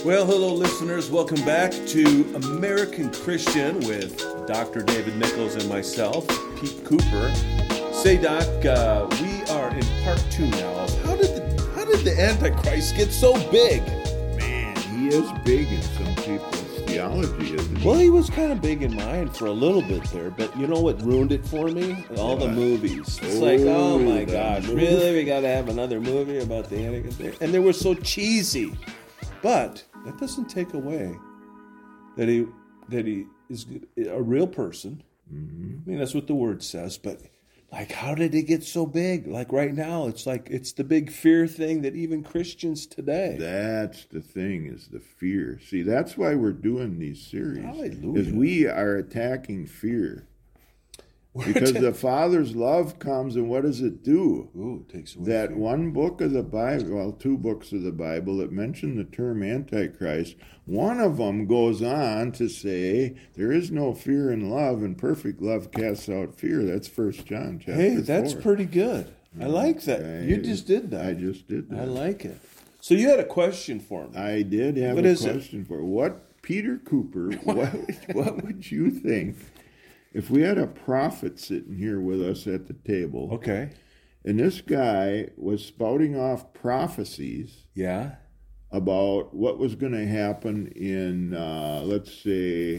Well, hello, listeners. Welcome back to American Christian with Dr. David Nichols and myself, Pete Cooper. Say, Doc, we are in part 2 now of how did the Antichrist get so big? Man, he is big in some people's theology, isn't he? Well, he was kind of big in mine for a little bit there, but you know what ruined it for me? All the movies. It's like, oh my gosh, really? We got to have another movie about the Antichrist? And they were so cheesy. But that doesn't take away that he is a real person. Mm-hmm. I mean, that's what the word says. But like, how did it get so big? Like right now, it's like it's the big fear thing that even Christians today. That's the thing, is the fear. See, that's why we're doing these series. Hallelujah. Because we are attacking fear. Because the Father's love comes, and what does it do? Ooh, it takes away that fear. one book of the Bible, well, 2 books of the Bible that mention the term Antichrist, one of them goes on to say there is no fear in love, and perfect love casts out fear. That's 1 John chapter 4. Hey, that's pretty good. I like that. You just did that. I just did that. I like it. So you had a question for me. I did have a question for what Peter Cooper. What would you think if we had a prophet sitting here with us at the table? Okay. And this guy was spouting off prophecies. Yeah. About what was going to happen in, let's say,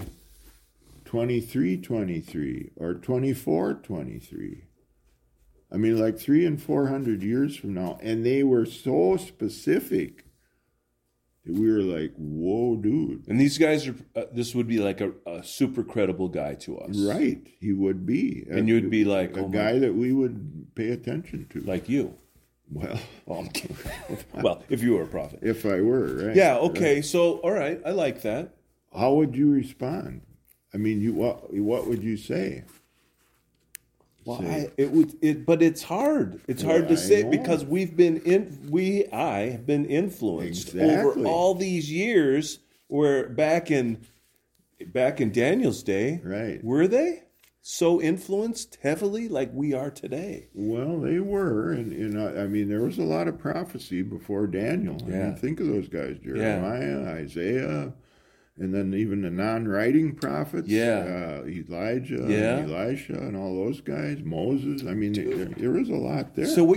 2323 or 2423. I mean, like 300 and 400 years from now. And they were so specific that we were like, whoa, dude. And these guys are, this would be like a super credible guy to us. Right. He would be. And you'd be like, a guy that we would pay attention to. Like you. Well, I'm kidding. Well, if you were a prophet. If I were, right? Yeah, okay. Right. So, all right, I like that. How would you respond? I mean, what would you say? Well, but it's hard. It's hard to say because I have been influenced over all these years. Where back in Daniel's day, right? Were they so influenced heavily like we are today? Well, they were, and I mean, there was a lot of prophecy before Daniel. Yeah. I mean, think of those guys: Jeremiah, Isaiah. And then even the non-writing prophets, Elijah, and Elisha, and all those guys, Moses. I mean, there is a lot there. So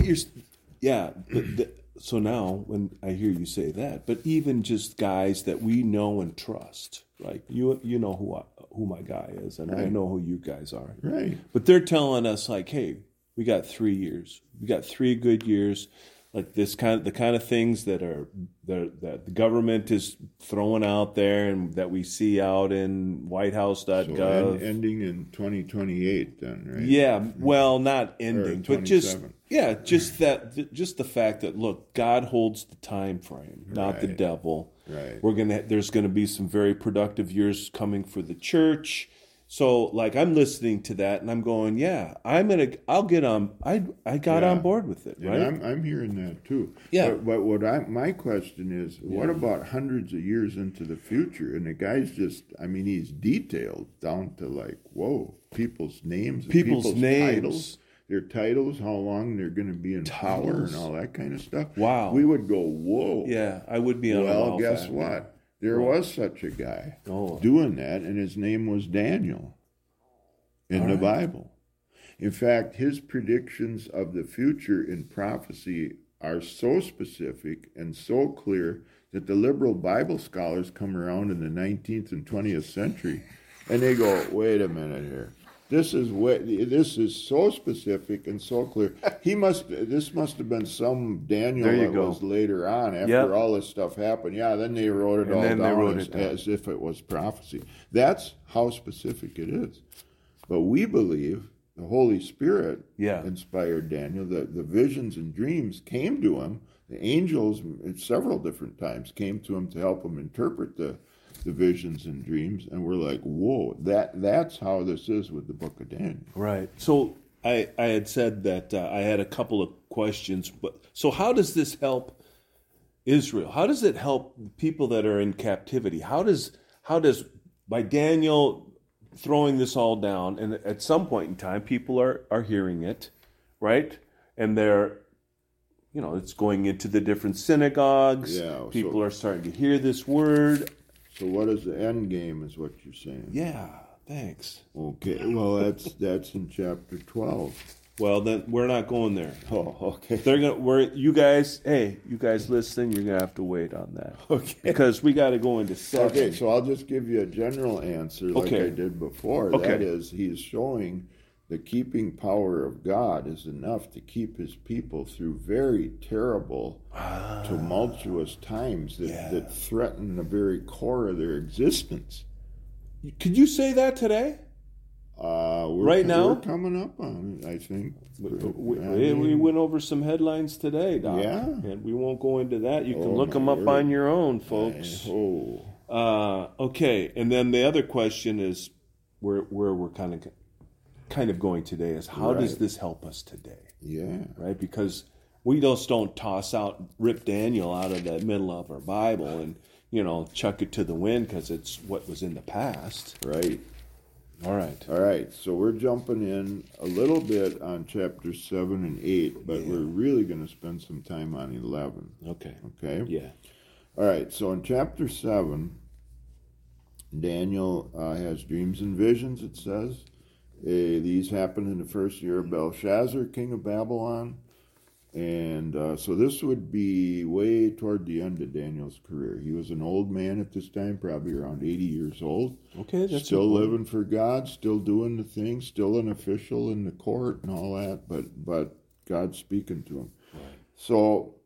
so now when I hear you say that, but even just guys that we know and trust, like you know who my guy is, and right. I know who you guys are, right? But they're telling us like, hey, we got 3 years, we got 3 good years. Like the kind of things that the government is throwing out there and that we see out in whitehouse.gov. So ending in 2028 then, right? Yeah, well, not ending, but just the fact that look, God holds the time frame, not the devil. Right. There's gonna be some very productive years coming for the church. So, like, I'm listening to that, and I'm going, I'll get on. I got on board with it, right? And I'm hearing that too. Yeah. But my question is, what about hundreds of years into the future? And the guy's he's detailed down to like, whoa, people's names, people's titles, their titles, how long they're going to be in power, and all that kind of stuff. Wow. We would go, whoa. Yeah, I would be on. Well, guess what? There was such a guy doing that, and his name was Daniel in the Bible. In fact, his predictions of the future in prophecy are so specific and so clear that the liberal Bible scholars come around in the 19th and 20th century, and they go, wait a minute here. This is so specific and so clear. This must have been some Daniel that was later on after all this stuff happened. Yeah, then they wrote it all down as if it was prophecy. That's how specific it is. But we believe the Holy Spirit inspired Daniel. The visions and dreams came to him. The angels several different times came to him to help him interpret the visions and dreams, and we're like, whoa, that's how this is with the book of Daniel. Right. So I had said that I had a couple of questions, but so how does this help Israel? How does it help people that are in captivity? How does by Daniel throwing this all down, and at some point in time people are hearing it, right? And they're it's going into the different synagogues. Yeah, People are starting to hear this word. So what is the end game is what you're saying? Yeah, thanks. Okay, well, that's in chapter 12. Well, then we're not going there. Oh, okay. You guys listen, you're going to have to wait on that. Okay. Because we got to go into 7. Okay, so I'll just give you a general answer like I did before. Okay. That is, he's showing the keeping power of God is enough to keep his people through very terrible, tumultuous times that threaten the very core of their existence. Could you say that today? Now? We're coming up on it, I think. We went over some headlines today, Doc. Yeah. And we won't go into that. You can look them up on your own, folks. Okay, and then the other question is where we're kind of going today is how does this help us today? Yeah. Right? Because we just don't rip Daniel out of the middle of our Bible and, chuck it to the wind because it's what was in the past. Right. All right. So we're jumping in a little bit on chapters 7 and 8, but we're really going to spend some time on 11. Okay. Yeah. All right. So in chapter 7, Daniel has dreams and visions, it says. These happened in the first year of Belshazzar, king of Babylon. And so this would be way toward the end of Daniel's career. He was an old man at this time, probably around 80 years old. Okay, that's still living for God, still doing the things, still an official in the court and all that, but God's speaking to him. Right. So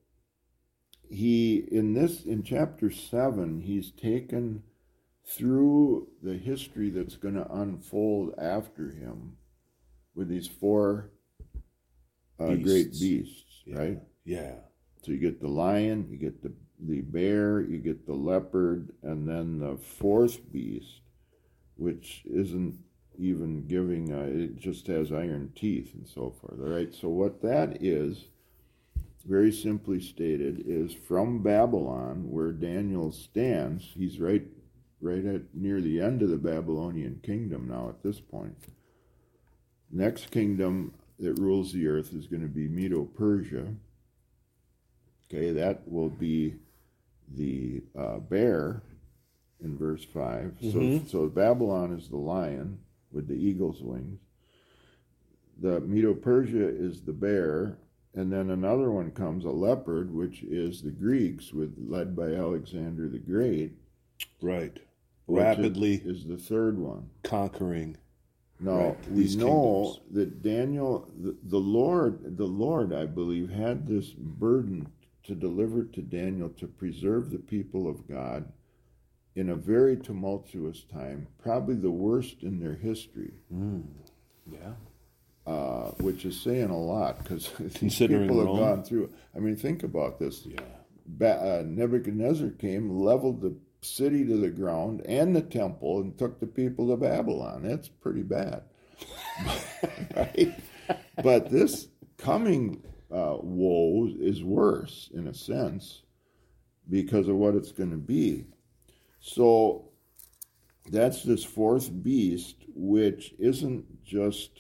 in chapter 7, he's taken through the history that's going to unfold after him with these 4 great beasts. Right? Yeah. So you get the lion, you get the bear, you get the leopard, and then the 4th beast, which isn't even giving, it just has iron teeth and so forth. All right, so what that is, very simply stated, is from Babylon, where Daniel stands. He's right near the end of the Babylonian kingdom now at this point. Next kingdom that rules the earth is going to be Medo-Persia. Okay, that will be the bear in verse 5. Mm-hmm. So Babylon is the lion with the eagle's wings. The Medo-Persia is the bear, and then another one comes, a leopard, which is the Greeks, led by Alexander the Great. Right. Rapidly is the third one. Conquering. Now, we know that Daniel, the Lord, I believe, had this burden to deliver to Daniel to preserve the people of God in a very tumultuous time, probably the worst in their history. Yeah. Which is saying a lot, because these Considering people have Rome. Gone through. I mean, think about this. Yeah. Nebuchadnezzar came, leveled the city to the ground and the temple, and took the people to Babylon. That's pretty bad. Right? But this coming woe is worse, in a sense, because of what it's going to be. So that's this 4th beast, which isn't just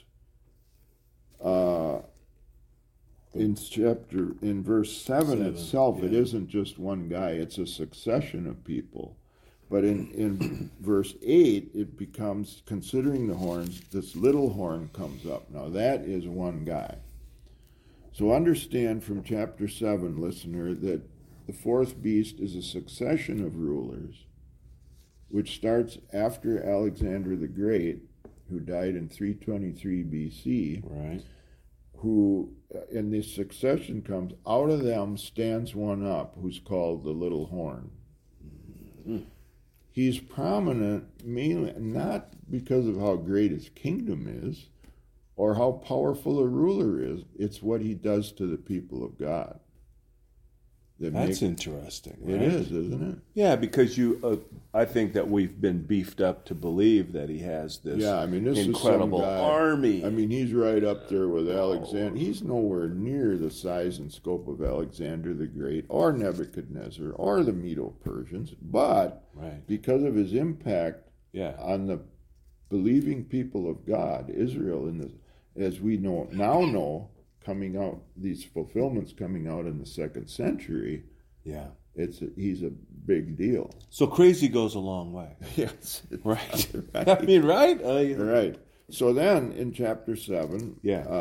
in verse 7 itself, it isn't just one guy, it's a succession of people. But in verse 8, it becomes, considering the horns, this little horn comes up. Now that is one guy. So understand from chapter 7, listener, that the 4th beast is a succession of rulers, which starts after Alexander the Great, who died in 323 BC. Right. Who, in this succession comes, out of them stands one up who's called the little horn. Mm-hmm. He's prominent mainly not because of how great his kingdom is or how powerful a ruler is. It's what he does to the people of God. That's interesting. Right? It is, isn't it? Yeah, because I think that we've been beefed up to believe that he has this incredible army. I mean, he's right up there with Alexander. He's nowhere near the size and scope of Alexander the Great or Nebuchadnezzar or the Medo-Persians, but because of his impact on the believing people of God, Israel, as we know coming out, these fulfillments coming out in the 2nd century, yeah, he's a big deal. So crazy goes a long way. Yes. Right. Right. I mean, right? Right. So then in chapter 7,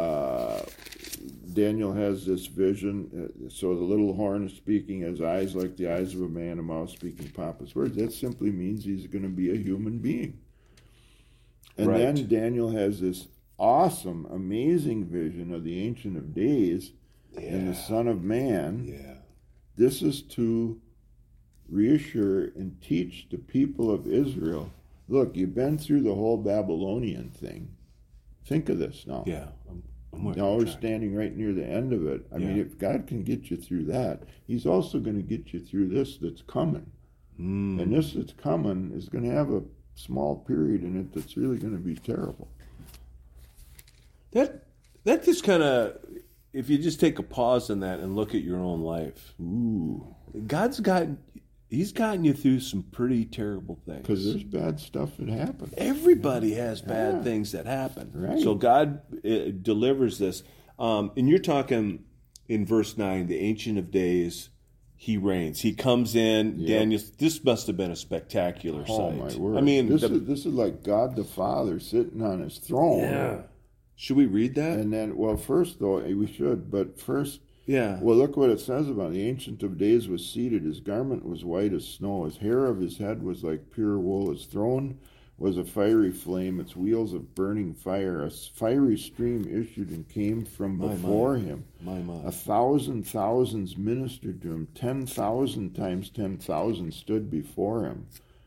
Daniel has this vision. So the little horn is speaking, has eyes like the eyes of a man, a mouth speaking pompous words. That simply means he's going to be a human being. And then Daniel has this awesome, amazing vision of the Ancient of Days and the Son of Man. Yeah. This is to reassure and teach the people of Israel, look, you've been through the whole Babylonian thing. Think of this now. Yeah. Now we're standing right near the end of it. I mean, if God can get you through that, he's also going to get you through this that's coming. And this that's coming is going to have a small period in it that's really going to be terrible. That just kind of, if you just take a pause in that and look at your own life, He's gotten you through some pretty terrible things. Because there's bad stuff that happens. Everybody has bad things that happen. Right. So God delivers this. And you're talking in verse 9, the Ancient of Days, he reigns. He comes in, Daniel, this must have been a spectacular sight. Oh, my word. I mean, this is like God the Father sitting on his throne. Yeah. Should we read that? And then, well, first, though, we should, but first, yeah. Well, look what it says about him. The Ancient of Days was seated. His garment was white as snow. His hair of his head was like pure wool. His throne was a fiery flame. Its wheels of burning fire. A fiery stream issued and came from before him. 1,000 thousands ministered to him. 10,000 times 10,000 stood before him.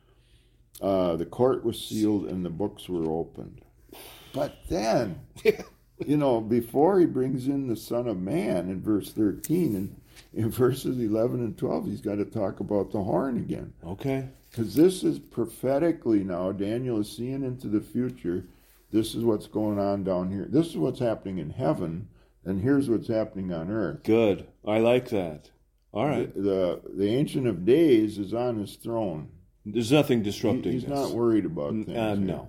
The court was sealed and the books were opened. But then... You know, before he brings in the Son of Man in verse 13, and in verses 11 and 12, he's got to talk about the horn again. Okay. Because this is prophetically now, Daniel is seeing into the future. This is what's going on down here. This is what's happening in heaven, and here's what's happening on earth. Good. I like that. All right. The Ancient of Days is on his throne. There's nothing disrupting He's this. not worried about things. No.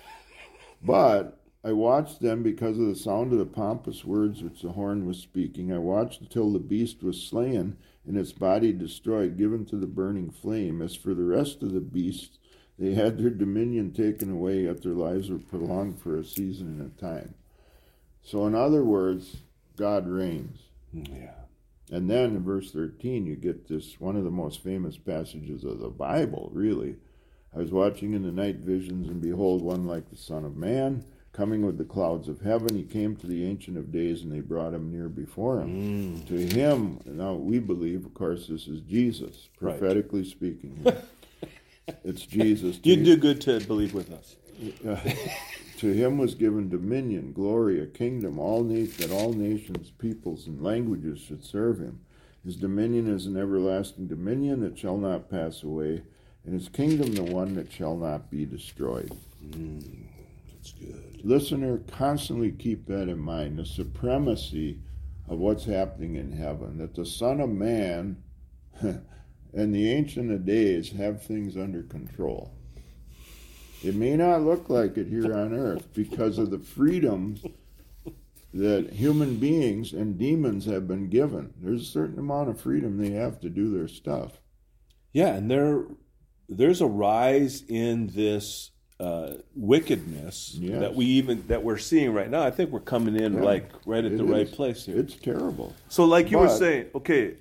But... I watched them because of the sound of the pompous words which the horn was speaking. I watched until the beast was slain and its body destroyed, given to the burning flame. As for the rest of the beasts, they had their dominion taken away, yet their lives were prolonged for a season and a time. So in other words, God reigns. Yeah. And then in verse 13, you get this, one of the most famous passages of the Bible, really. I was watching in the night visions, and behold, one like the Son of Man, coming with the clouds of heaven. He came to the Ancient of Days, and they brought him near before him. To him, now we believe, of course, this is Jesus, prophetically speaking. It's Jesus. You do good to believe with us. To him was given dominion, glory, a kingdom, that all nations, peoples, and languages should serve him. His dominion is an everlasting dominion that shall not pass away, and his kingdom the one that shall not be destroyed. That's good. Listener, constantly keep that in mind, the supremacy of what's happening in heaven, that the Son of Man and the Ancient of Days have things under control. It may not look like it here on earth because of the freedoms that human beings and demons have been given. There's a certain amount of freedom they have to do their stuff. Yeah, and there's a rise in this wickedness that we're seeing right now. I think we're coming in right at the right place here. It's terrible. So like you were saying, okay,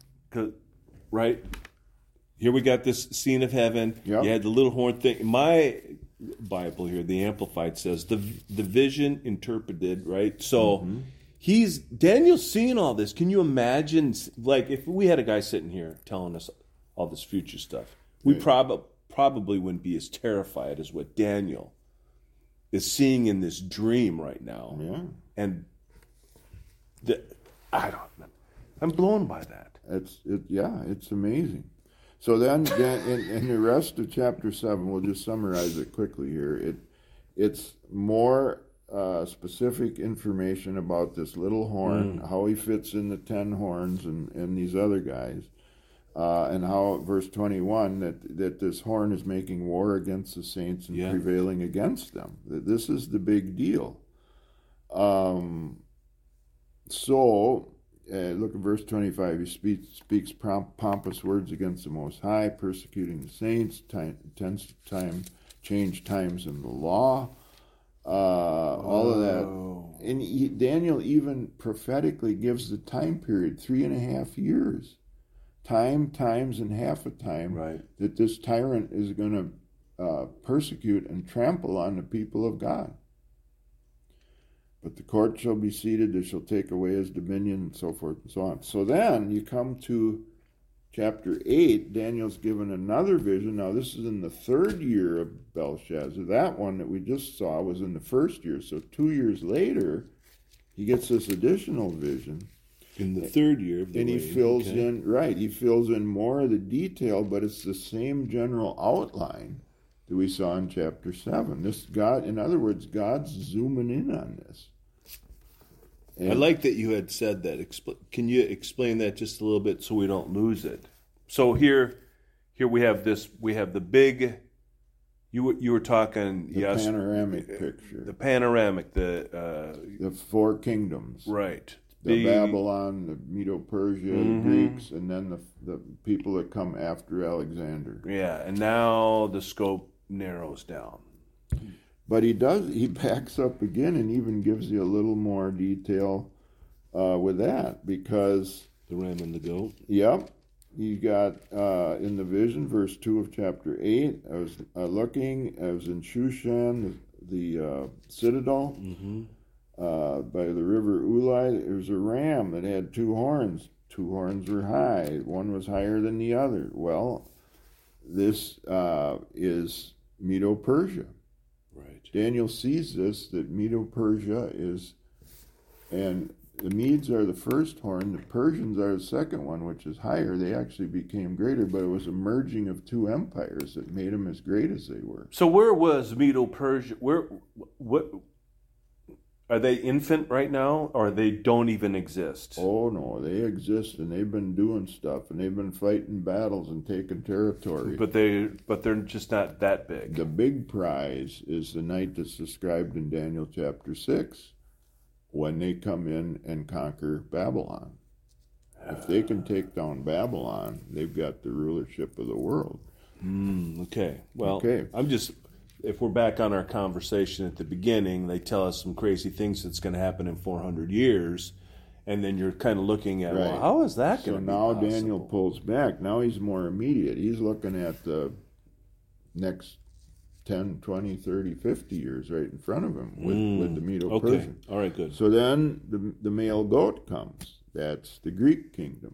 right here we got this scene of heaven. Yep. You had the little horn thing. My Bible here, the Amplified, says the vision interpreted, right? So Daniel's seeing all this. Can you imagine, like, if we had a guy sitting here telling us all this future stuff, we probably wouldn't be as terrified as what Daniel is seeing in this dream right now. Yeah. And I'm blown by that. It's amazing. So then in the rest of chapter 7, we'll just summarize it quickly here. It's more specific information about this little horn, how he fits in the 10 horns and these other guys. And how, verse 21, that this horn is making war against the saints and prevailing against them. This is the big deal. So, look at verse 25. He speaks pompous words against the Most High, persecuting the saints, change times in the law, all of that. And Daniel even prophetically gives the time period, 3.5 years. Times, and half a time, right, that this tyrant is going to persecute and trample on the people of God. But the court shall be seated, they shall take away his dominion, and so forth and so on. So then you come to chapter 8, Daniel's given another vision. Now this is in the 3rd year of Belshazzar. That one that we just saw was in the 1st year. So 2 years later, he gets this additional vision. In the 3rd year of the reign. And he fills in more of the detail, but it's the same general outline that we saw in chapter 7. In other words, God's zooming in on this. And I like that you had said that. Can you explain that just a little bit so we don't lose it? So here we have this. We have the big. You were talking the panoramic picture. The panoramic. The 4 kingdoms. Right. The Babylon, the Medo-Persia, the Greeks, and then the people that come after Alexander. Yeah, and now the scope narrows down. But he backs up again and even gives you a little more detail with that, because... The ram and the goat? Yep. You got, in the vision, verse 2 of chapter 8, I was looking, I was in Shushan, the citadel, by the river Ulai. There was a ram that had 2 horns. 2 horns were high. One was higher than the other. Well, this is Medo-Persia. Right. Daniel sees this, that Medo-Persia is, and the Medes are the first horn, the Persians are the second one, which is higher. They actually became greater, but it was a merging of 2 empires that made them as great as they were. So where was Medo-Persia? What? Are they infant right now, or they don't even exist? Oh, no, they exist, and they've been doing stuff, and they've been fighting battles and taking territory. But they're just not that big. The big prize is the night that's described in Daniel chapter 6, when they come in and conquer Babylon. If they can take down Babylon, they've got the rulership of the world. Okay. Well, if we're back on our conversation at the beginning, they tell us some crazy things that's going to happen in 400 years, and then you're kind of looking at, well, how is that going to be possible? So now Daniel pulls back. Now he's more immediate. He's looking at the next 10, 20, 30, 50 years right in front of him with the Medo-Persian. Okay. All right, good. So then the male goat comes. That's the Greek kingdom.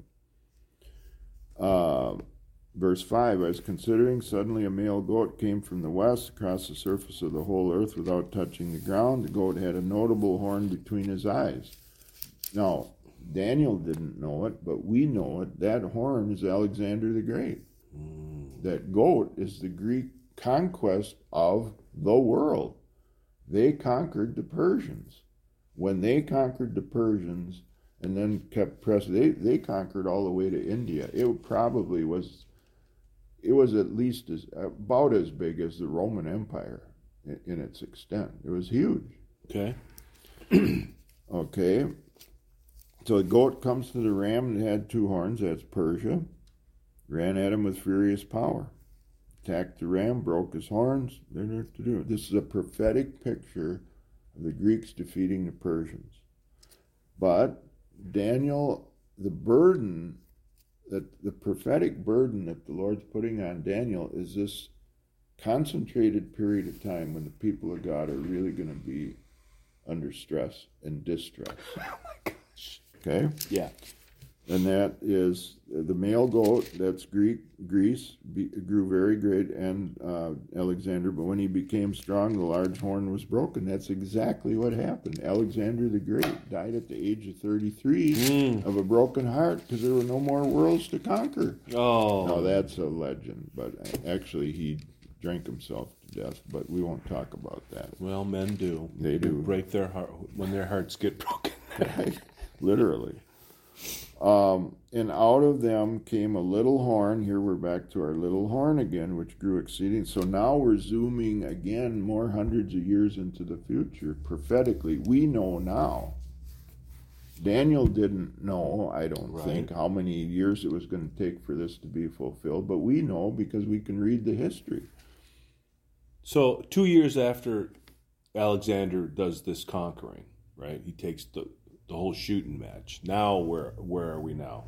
Verse 5, I was considering, suddenly a male goat came from the west across the surface of the whole earth without touching the ground. The goat had a notable horn between his eyes. Now, Daniel didn't know it, but we know it. That horn is Alexander the Great. That goat is the Greek conquest of the world. They conquered the Persians. When they conquered the Persians and then kept pressing, they conquered all the way to India. It probably was... It was at least about as big as the Roman Empire in its extent. It was huge. Okay. Okay. So the goat comes to the ram and had 2 horns. That's Persia. Ran at him with furious power. Attacked the ram, broke his horns. This is a prophetic picture of the Greeks defeating the Persians. But Daniel, the burden... that the prophetic burden that the Lord's putting on Daniel is this concentrated period of time when the people of God are really going to be under stress and distress. Oh my gosh. Okay? Yeah. And that is the male goat, that's Greece, grew very great, and Alexander, but when he became strong, the large horn was broken. That's exactly what happened. Alexander the Great died at the age of 33 of a broken heart because there were no more worlds to conquer. Oh. Now that's a legend, but actually he drank himself to death, but we won't talk about that. Well, men do. They do. Break their heart when their hearts get broken. Right? Literally. And out of them came a little horn. Here we're back to our little horn again, which grew exceeding. So now we're zooming again more hundreds of years into the future. Prophetically, we know now Daniel didn't know, I don't Right. think, how many years it was going to take for this to be fulfilled, but we know because we can read the history. So 2 years after Alexander does this conquering, right? He takes the whole shooting match. Now where are we now?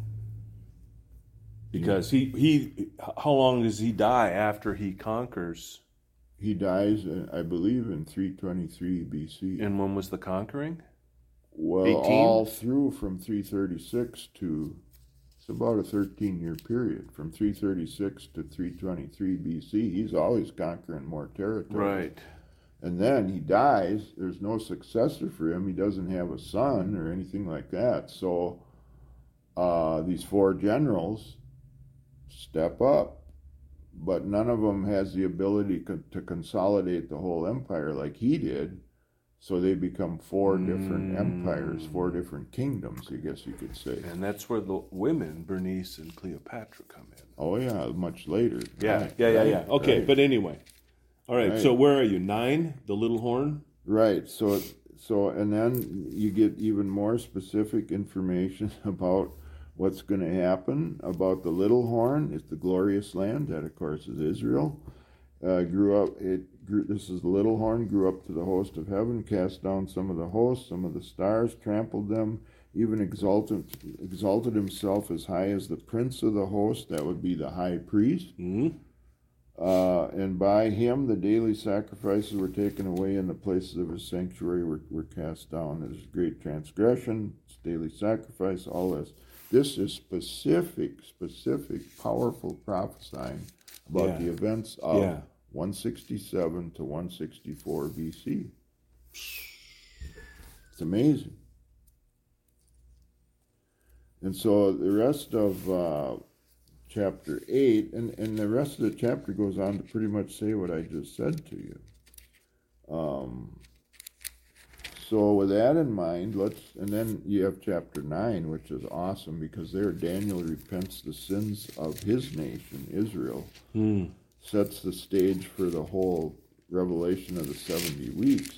Because he how long does he die after he conquers? He dies, I believe, in 323 BC. And when was the conquering? Well, 18? all through from 336 to, it's about a 13-year period. From 336 to 323 BC, he's always conquering more territory. Right. And then he dies. There's no successor for him. He doesn't have a son or anything like that. So these 4 generals step up, but none of them has the ability to consolidate the whole empire like he did. So they become 4 different empires, 4 different kingdoms, I guess you could say. And that's where the women, Bernice and Cleopatra, come in. Oh yeah, much later. Yeah, Right, yeah. Okay, right. but anyway. All right, Right. so where are you? 9, the little horn? Right. So and then you get even more specific information about what's going to happen about the little horn. It's the glorious land that, of course, is Israel. This is the little horn, grew up to the host of heaven, cast down some of the hosts, some of the stars, trampled them, even exalted himself as high as the prince of the host. That would be the high priest. Mm-hmm. And by him the daily sacrifices were taken away, and the places of his sanctuary were cast down. It is great transgression, it's daily sacrifice, all this. This is specific, powerful prophesying about the events of 167 to 164 BC. It's amazing. And so the rest of chapter 8, and the rest of the chapter goes on to pretty much say what I just said to you. So with that in mind, and then you have chapter 9, which is awesome because there Daniel repents the sins of his nation, Israel, sets the stage for the whole revelation of the 70 weeks,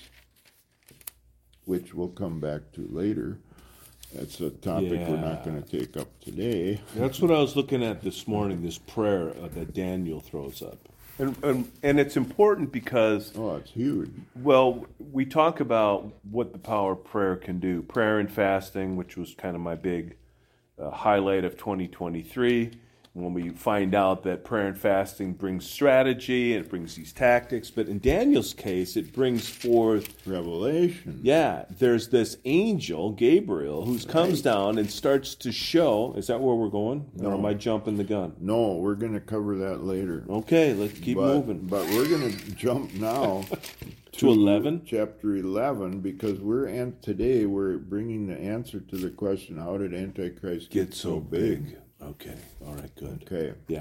which we'll come back to later. That's a topic we're not going to take up today. That's what I was looking at this morning, this prayer that Daniel throws up. And it's important because... Oh, it's huge. Well, we talk about what the power of prayer can do. Prayer and fasting, which was kind of my big highlight of 2023. When we find out that prayer and fasting brings strategy, and it brings these tactics. But in Daniel's case, it brings forth... Revelation. Yeah, there's this angel, Gabriel, who comes down and starts to show... Is that where we're going? No. Or am I jumping the gun? No, we're going to cover that later. Okay, let's keep moving. But we're going to jump now to 11? Chapter 11, because today we're bringing the answer to the question, how did Antichrist get so big? Okay, all right, good. Okay. Yeah.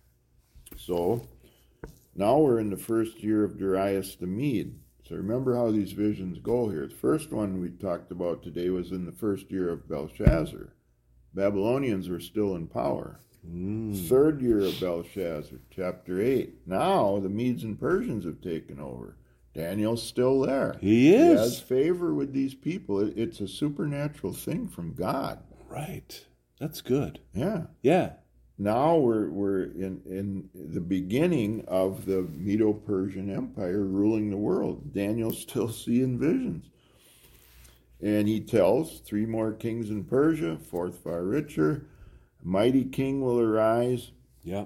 So, now we're in the first year of Darius the Mede. So remember how these visions go here. The first one we talked about today was in the first year of Belshazzar. Babylonians were still in power. Third year of Belshazzar, chapter 8. Now the Medes and Persians have taken over. Daniel's still there. He is. He has favor with these people. It's a supernatural thing from God. Right. That's good. Yeah. Yeah. Now we're in the beginning of the Medo-Persian Empire ruling the world. Daniel's still seeing visions. And he tells 3 more kings in Persia, 4th far richer. A mighty king will arise. Yeah.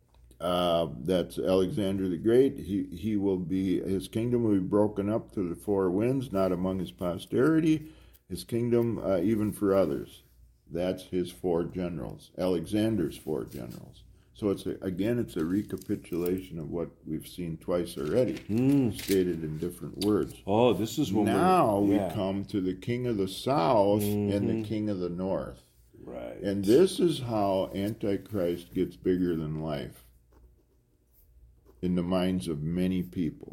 That's Alexander the Great. His kingdom will be broken up to the 4 winds, not among his posterity. His kingdom even for others. That's his 4 generals, Alexander's 4 generals. So it's a recapitulation of what we've seen twice already, stated in different words. Oh, this is when we come to the king of the south and the king of the north. Right. And this is how Antichrist gets bigger than life in the minds of many people.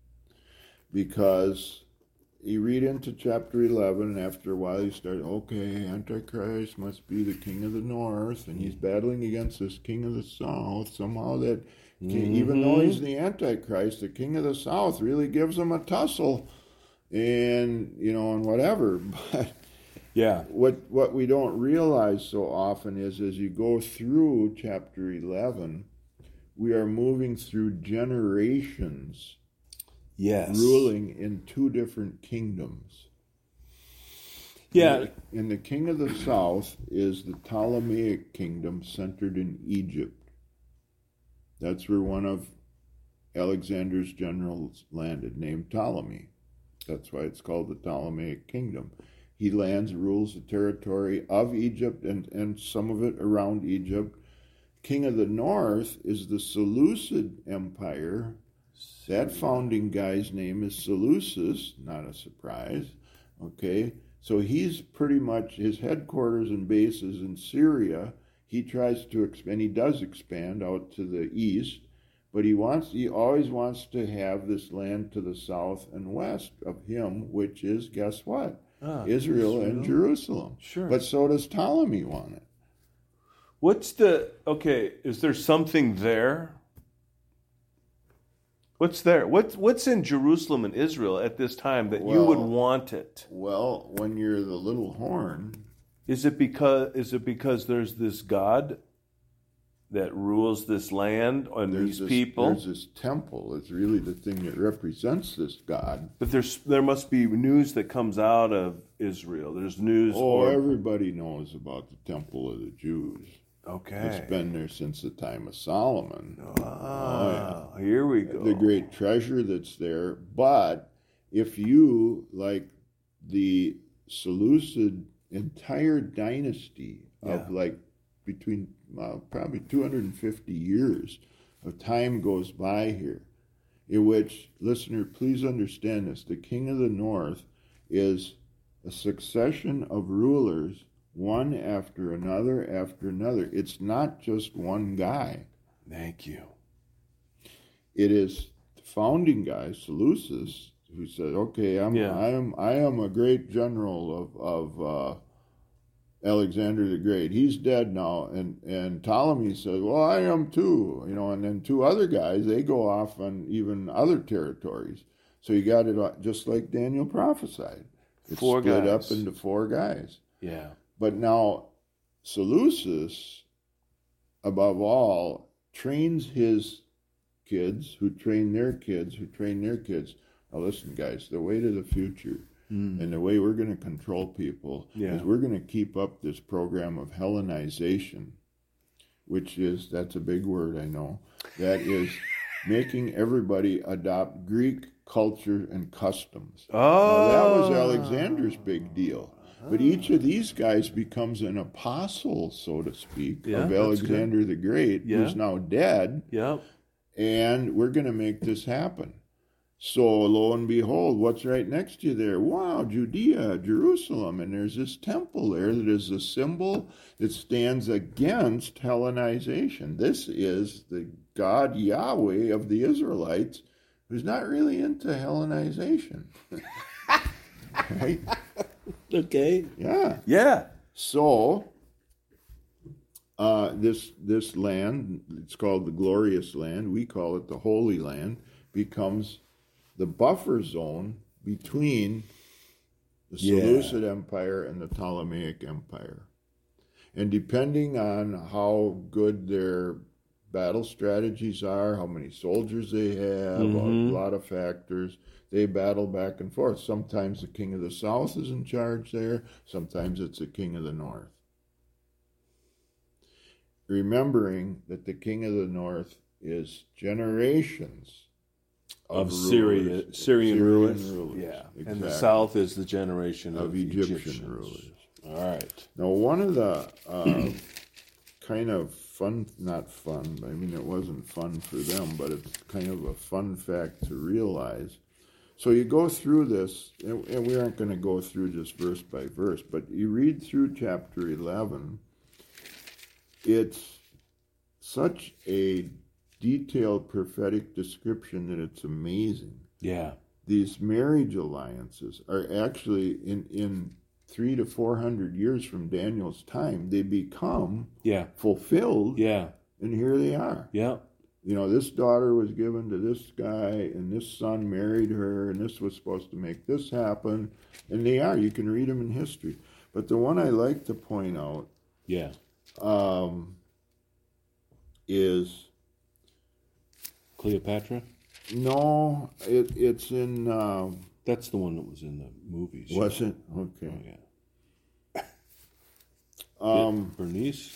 Because you read into chapter 11, and after a while you start, okay, Antichrist must be the king of the north, and he's battling against this king of the south. Somehow that, even though he's the Antichrist, the king of the south really gives him a tussle, and whatever. But Yeah. What we don't realize so often is as you go through chapter 11, we are moving through generations, Yes. ruling in two different kingdoms. Yeah. And the king of the south is the Ptolemaic kingdom centered in Egypt. That's where one of Alexander's generals landed, named Ptolemy. That's why it's called the Ptolemaic kingdom. He lands, rules the territory of Egypt and some of it around Egypt. King of the north is the Seleucid Empire. That founding guy's name is Seleucus, not a surprise. Okay, so he's pretty much, his headquarters and bases in Syria. He tries to expand, he does expand out to the east, but he always wants to have this land to the south and west of him, which is, guess what? Israel and Jerusalem. Sure. But so does Ptolemy want it. Is there something there? What's there? What's in Jerusalem and Israel at this time that you would want it? Well, when you're the little horn, Is it because there's this God that rules this land and these people? There's this temple. It's really the thing that represents this God. But there must be news that comes out of Israel. There's news. Everybody knows about the temple of the Jews. Okay. It's been there since the time of Solomon. Here we go. The great treasure that's there. But if you, like the Seleucid entire dynasty of between probably 250 years of time goes by here, in which, listener, please understand this, the king of the north is a succession of rulers, one after another after another. It's not just one guy. Thank you. It is the founding guy, Seleucus, who said, "Okay, I am a great general of Alexander the Great. He's dead now." And Ptolemy says, "Well, I am too." And then two other guys, they go off on even other territories. So you got it just like Daniel prophesied. It's split up into four guys. Yeah. But now Seleucus, above all, trains his kids, who train their kids, who train their kids. Now listen, guys, the way to the future and the way we're going to control people is we're going to keep up this program of Hellenization, that's a big word, I know, that is making everybody adopt Greek culture and customs. Now, that was Alexander's big deal. But each of these guys becomes an apostle, so to speak, of Alexander the Great, who's now dead. Yeah. And we're going to make this happen. So lo and behold, what's right next to you there? Wow, Judea, Jerusalem. And there's this temple there that is a symbol that stands against Hellenization. This is the God Yahweh of the Israelites, who's not really into Hellenization. Right? Okay. Yeah. Yeah. So this land, it's called the Glorious Land, we call it the Holy Land, becomes the buffer zone between the Seleucid Empire and the Ptolemaic Empire. And depending on how good their battle strategies are, how many soldiers they have, a lot of factors, they battle back and forth. Sometimes the king of the south is in charge there, sometimes it's the king of the north. Remembering that the king of the north is generations of Syrian rulers. Yeah, exactly. And the south is the generation of Egyptian rulers. All right. Now, one of the kind of fun, not fun, I mean, it wasn't fun for them, but it's kind of a fun fact to realize. So you go through this, and we aren't going to go through just verse by verse, but you read through chapter 11, it's such a detailed prophetic description that it's amazing. Yeah. These marriage alliances are actually in 300 to 400 years from Daniel's time, they become fulfilled. Yeah. And here they are. Yeah. This daughter was given to this guy, and this son married her, and this was supposed to make this happen. And they are. You can read them in history. But the one I like to point out is Cleopatra? No, it's in... That's the one that was in the movies. Was it? Okay. Oh, yeah. Bernice?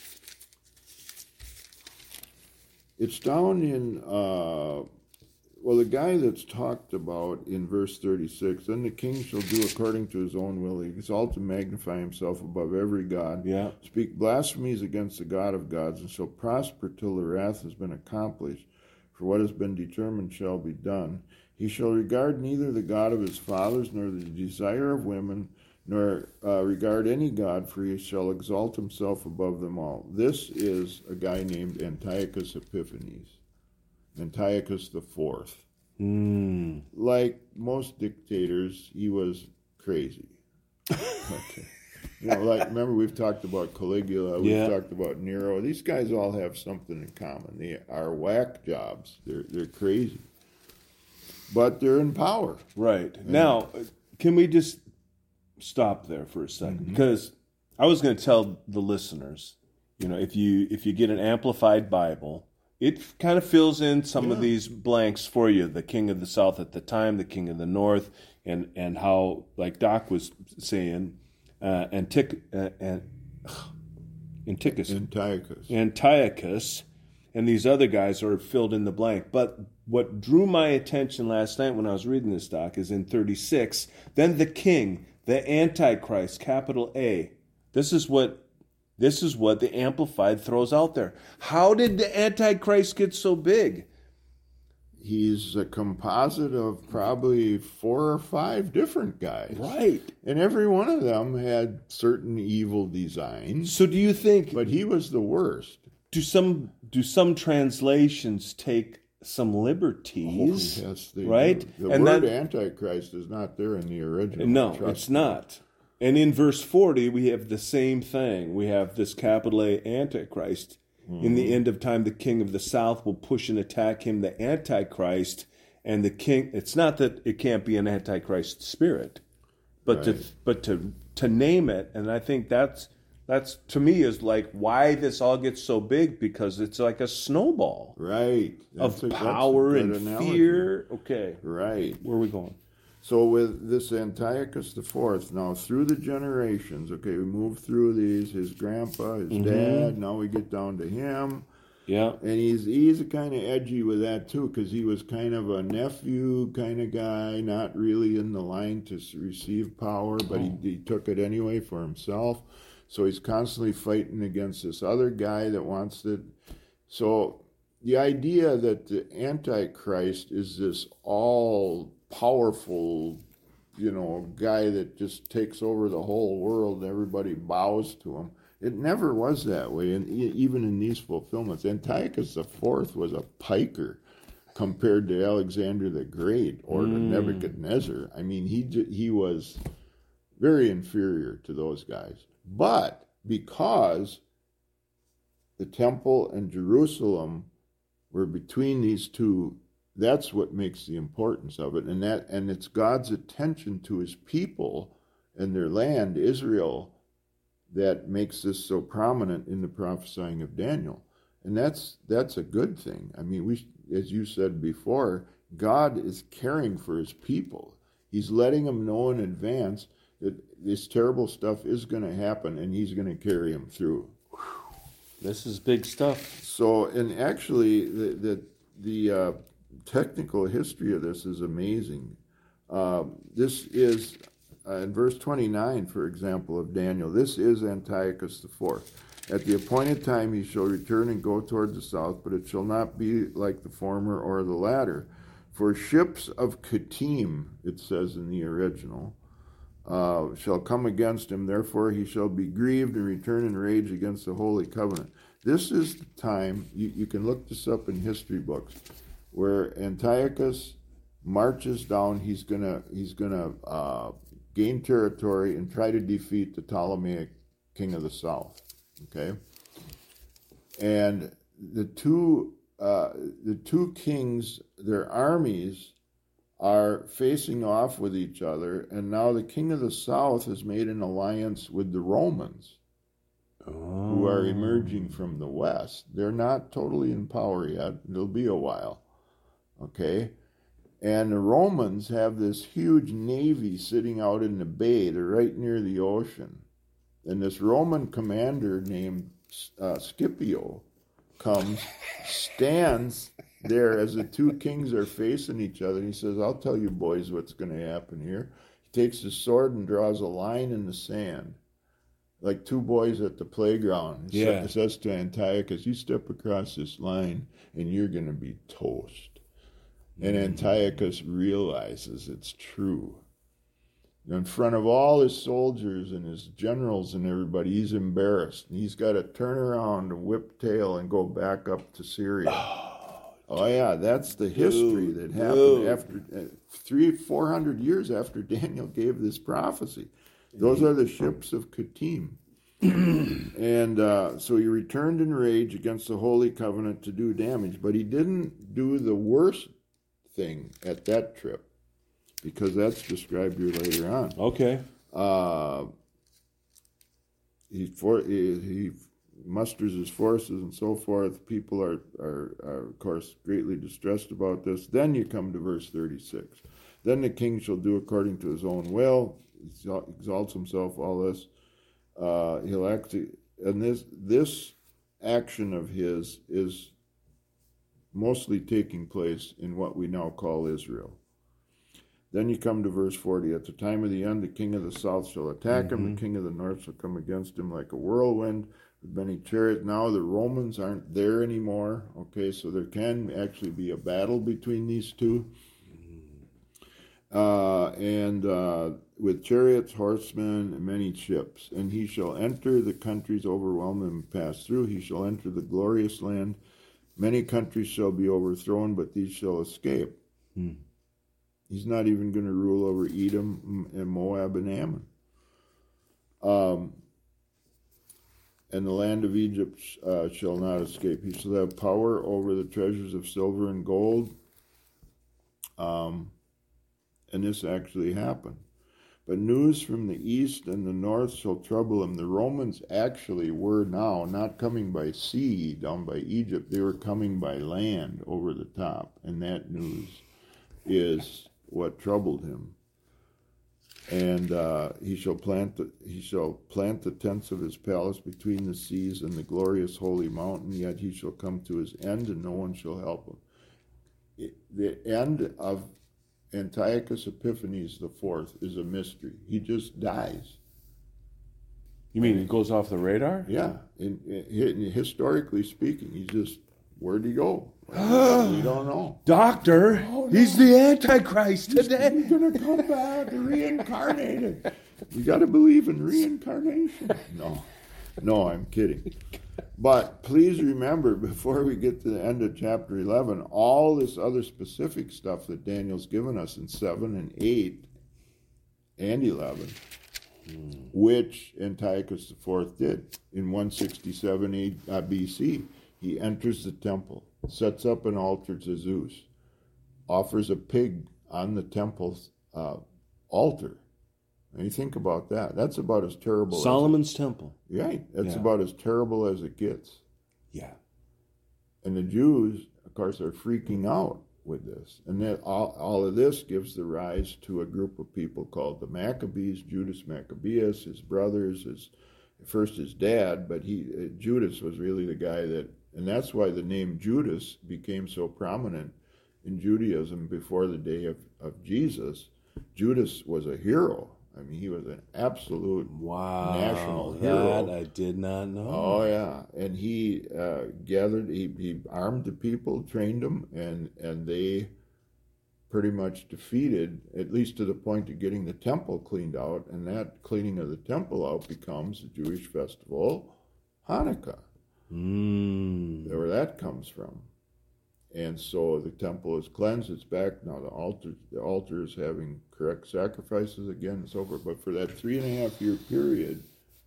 It's down in... the guy that's talked about in verse 36, then the king shall do according to his own will. He exalt and magnify himself above every god. Yeah. Speak blasphemies against the God of gods, and shall prosper till the wrath has been accomplished. For what has been determined shall be done. He shall regard neither the God of his fathers, nor the desire of women, nor regard any god, for he shall exalt himself above them all. This is a guy named Antiochus Epiphanes. Antiochus IV. Like most dictators, he was crazy. Okay. Remember we've talked about Caligula, we've talked about Nero. These guys all have something in common. They are whack jobs. They're crazy. But they're in power. Right. Now, can we just stop there for a second? Because I was going to tell the listeners, if you get an Amplified Bible, it kind of fills in some of these blanks for you. The king of the south at the time, the king of the north, and how, like Doc was saying, Antiochus, and these other guys are filled in the blank. But what drew my attention last night when I was reading this, Doc, is in 36. Then the king, the Antichrist, capital A. This is what the Amplified throws out there. How did the Antichrist get so big? He's a composite of probably 4 or 5 different guys. Right. And every one of them had certain evil designs. So do you think... But he was the worst. Do some translations take some liberties? Oh, yes, they right? do. The word Antichrist is not there in the original. No, it's not. And in verse 40, we have the same thing. We have this capital A Antichrist. In the end of time, the king of the south will push and attack him, the Antichrist, and the king. It's not that it can't be an Antichrist spirit, but to name it, and I think that's to me is like why this all gets so big, because it's like a snowball, right, of power and fear. Okay, right. Where are we going? So with this Antiochus IV, now through the generations, we move through these, his grandpa, his dad, now we get down to him. Yeah. And he's kind of edgy with that too, because he was kind of a nephew kind of guy, not really in the line to receive power, but he took it anyway for himself. So he's constantly fighting against this other guy that wants it. So the idea that the Antichrist is this all-powerful, guy that just takes over the whole world and everybody bows to him, it never was that way. And even in these fulfillments, Antiochus IV was a piker compared to Alexander the Great or to Nebuchadnezzar. I mean, he was very inferior to those guys. But because the temple and Jerusalem were between these two, that's what makes the importance of it. And it's God's attention to his people and their land, Israel, that makes this so prominent in the prophesying of Daniel. And that's a good thing. I mean, as you said before, God is caring for his people. He's letting them know in advance that this terrible stuff is going to happen, and he's going to carry them through. This is big stuff. So, and actually, the technical history of this is amazing. This is, in verse 29, for example, of Daniel, this is Antiochus IV. At the appointed time he shall return and go toward the south, but it shall not be like the former or the latter. For ships of Kittim, it says in the original, shall come against him, therefore he shall be grieved and return in rage against the holy covenant. This is the time, you can look this up in history books, where Antiochus marches down. He's gonna gain territory and try to defeat the Ptolemaic king of the south. Okay, and the two kings, their armies are facing off with each other, and now the king of the south has made an alliance with the Romans, who are emerging from the west. They're not totally in power yet. It'll be a while, okay? And the Romans have this huge navy sitting out in the bay. They're right near the ocean. And this Roman commander named Scipio comes, stands there as the two kings are facing each other. And he says, I'll tell you boys what's going to happen here. He takes his sword and draws a line in the sand, like two boys at the playground. He says to Antiochus, you step across this line and you're going to be toast. And Antiochus realizes it's true. In front of all his soldiers and his generals and everybody, he's embarrassed. And he's got to turn around and whip tail and go back up to Syria. Oh yeah, that's the history that happened after 400 years after Daniel gave this prophecy. Those are the ships of Kittim. And so he returned in rage against the Holy Covenant to do damage, but he didn't do the worst thing at that trip, because that's described here later on. Okay. He musters his forces and so forth. People are of course greatly distressed about this. Then you come to verse 36. Then the king shall do according to his own will. He exalts himself. All this. He'll actually, and this action of his is mostly taking place in what we now call Israel. Then you come to verse 40. At the time of the end, the king of the south shall attack him. The king of the north shall come against him like a whirlwind with many chariots. Now the Romans aren't there anymore. Okay, so there can actually be a battle between these two. With chariots, horsemen, and many ships. And he shall enter the countries, overwhelm them, and pass through. He shall enter the glorious land. Many countries shall be overthrown, but these shall escape. He's not even going to rule over Edom and Moab and Ammon. And the land of Egypt shall not escape. He shall have power over the treasures of silver and gold. And this actually happened. But news from the east and the north shall trouble him. The Romans actually were now not coming by sea down by Egypt. They were coming by land over the top. And that news is what troubled him. And he shall plant the tents of his palace between the seas and the glorious holy mountain. Yet he shall come to his end, and no one shall help him. The end of Antiochus Epiphanes IV is a mystery. He just dies. You mean he goes off the radar? Yeah. Historically speaking, he's just, where'd he go? We don't know. Doctor, he's the Antichrist today. He's going to come back reincarnated. You got to believe in reincarnation. No, I'm kidding. But please remember, before we get to the end of chapter 11, all this other specific stuff that Daniel's given us in 7 and 8 and 11, which Antiochus IV did in 167 BC. He enters the temple, sets up an altar to Zeus, offers a pig on the temple's altar. And you think about that. That's about as terrible Solomon's temple. Right. That's about as terrible as it gets. Yeah. And the Jews, of course, are freaking out with this. And then all of this gives the rise to a group of people called the Maccabees, Judas Maccabeus, his brothers, first his dad, but Judas was really the guy that, and that's why the name Judas became so prominent in Judaism before the day of Jesus. Judas was a hero. I mean, he was an absolute national hero. That I did not know. Oh, yeah. And he he armed the people, trained them, and they pretty much defeated, at least to the point of getting the temple cleaned out. And that cleaning of the temple out becomes the Jewish festival, Hanukkah. Where that comes from. And so the temple is cleansed, it's back. Now the altar is having correct sacrifices again, it's over. But for that 3.5 year period,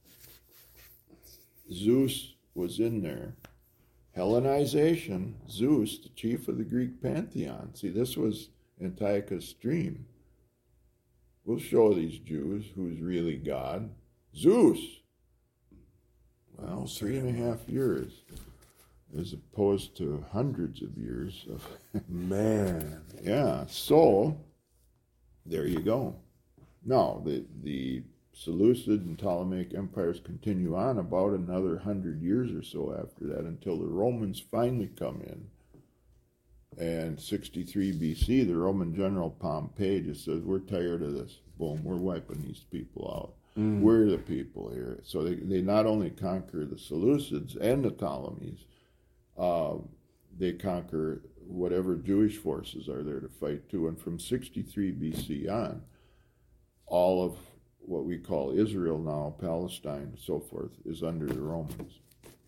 Zeus was in there. Hellenization, Zeus, the chief of the Greek pantheon. See, this was Antiochus Stream. We'll show these Jews who's really God. Zeus. Well, 3.5 years, as opposed to hundreds of years of man. Yeah. So there you go. Now the Seleucid and Ptolemaic empires continue on about another 100 years or so after that, until the Romans finally come in. And 63 BC, the Roman general Pompey just says, we're tired of this. Boom, we're wiping these people out. We're the people here. So they not only conquer the Seleucids and the Ptolemies, they conquer whatever Jewish forces are there to fight too. And from 63 BC on, all of what we call Israel now, Palestine, and so forth, is under the Romans,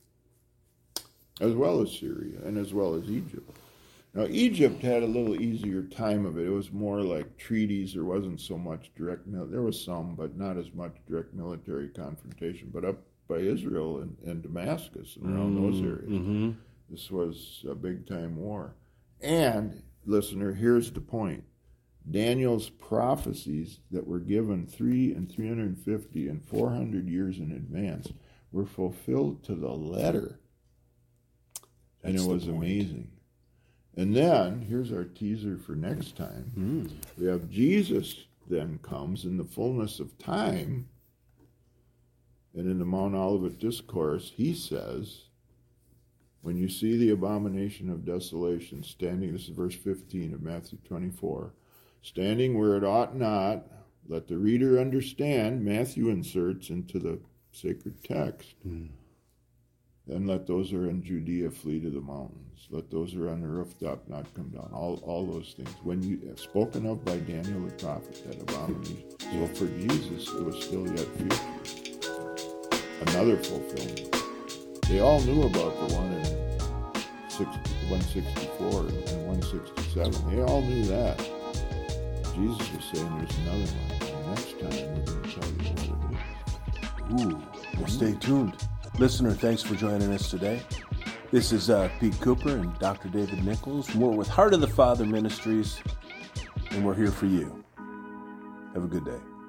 as well as Syria and as well as Egypt. Now, Egypt had a little easier time of it. It was more like treaties. There wasn't so much direct there was some, but not as much direct military confrontation. But up by Israel and Damascus and around those areas, this was a big-time war. And, listener, here's the point. Daniel's prophecies that were given 3 and 350 and 400 years in advance were fulfilled to the letter. And it was amazing. And then, here's our teaser for next time. We have Jesus then comes in the fullness of time, and in the Mount Olivet Discourse, he says, when you see the abomination of desolation standing, this is verse 15 of Matthew 24, standing where it ought not, let the reader understand, Matthew inserts into the sacred text, and let those who are in Judea flee to the mountains. Let those who are on the rooftop not come down. All those things. When you have spoken of by Daniel the prophet, that abomination. So for Jesus, it was still yet future. Another fulfillment. They all knew about the one in 164 and 167. They all knew that. Jesus was saying there's another one. And next time we're going to tell you what it is. Ooh, well, stay tuned. Listener, thanks for joining us today. This is Pete Cooper and Dr. David Nichols. We're with Heart of the Father Ministries, and we're here for you. Have a good day.